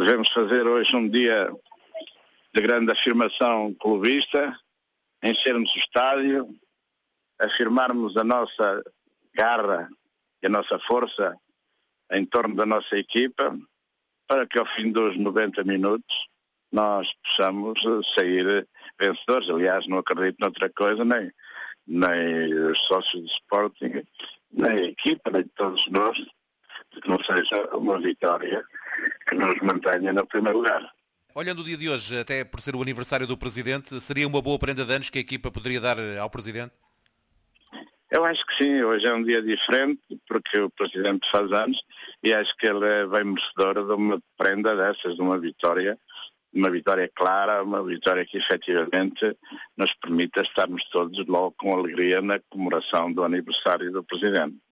Devemos fazer hoje um dia de grande afirmação clubista, enchermos o estádio, afirmarmos a nossa garra e a nossa força em torno da nossa equipa, para que ao fim dos 90 minutos nós possamos sair vencedores. Aliás, não acredito noutra coisa, nem os sócios do Sporting, nem a equipa, nem todos nós, que não seja uma vitória que nos mantenha no primeiro lugar. Olhando o dia de hoje, até por ser o aniversário do Presidente, seria uma boa prenda de anos que a equipa poderia dar ao Presidente? Eu acho que sim, hoje é um dia diferente, porque o Presidente faz anos, e acho que ele é bem merecedor de uma prenda dessas, de uma vitória clara, uma vitória que efetivamente nos permita estarmos todos logo com alegria na comemoração do aniversário do Presidente.